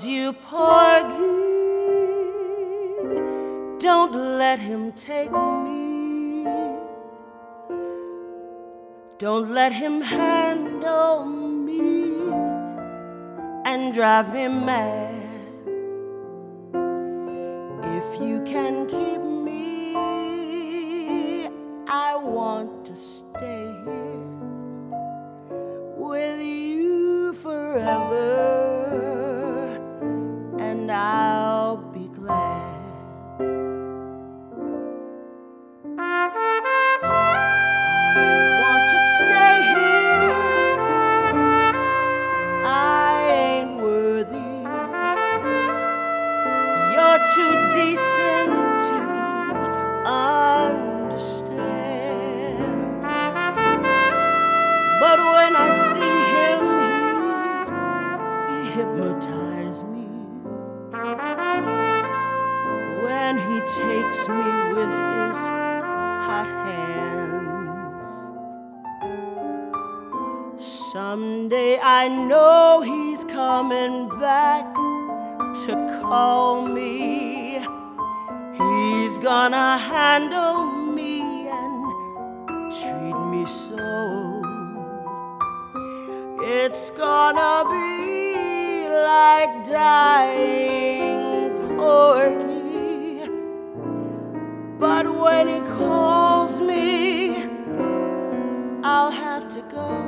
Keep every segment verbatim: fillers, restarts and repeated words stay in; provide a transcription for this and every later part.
loves you, Porgy. Don't let him take me. Don't let him handle me and drive me mad. If you can keep me, I want to stay here with you forever, and I'll be glad. Too decent to understand, but when I see him, he, he hypnotizes me. When he takes me with his hot hands, someday I know he's coming back to call me. He's gonna handle me and treat me so. It's gonna be like dying, Porgy. But when he calls me, I'll have to go.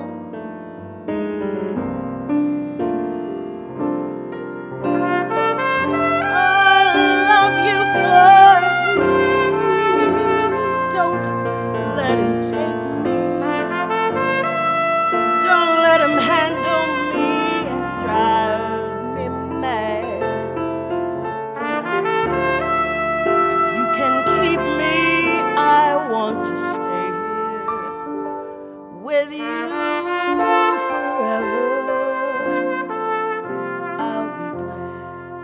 With you forever, I'll be glad.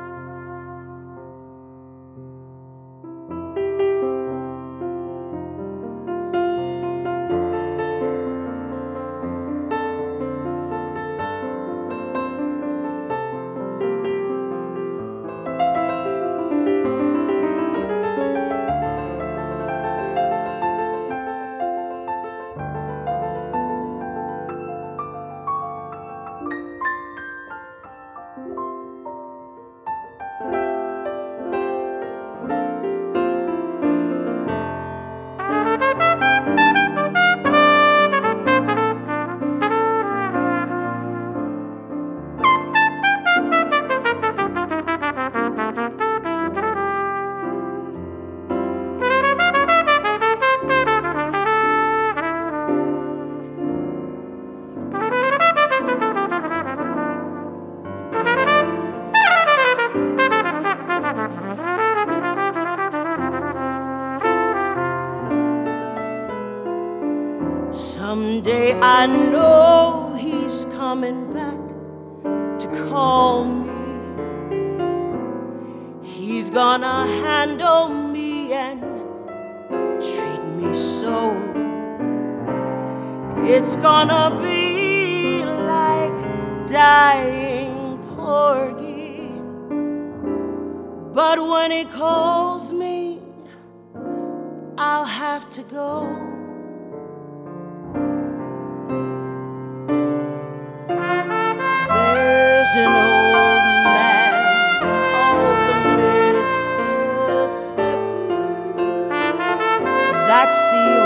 Someday I know he's coming back to call me. He's gonna handle me and treat me so. It's gonna be like dying, Porgy. But when he calls me, I'll have to go. There's an old man called the Mississippi. That's the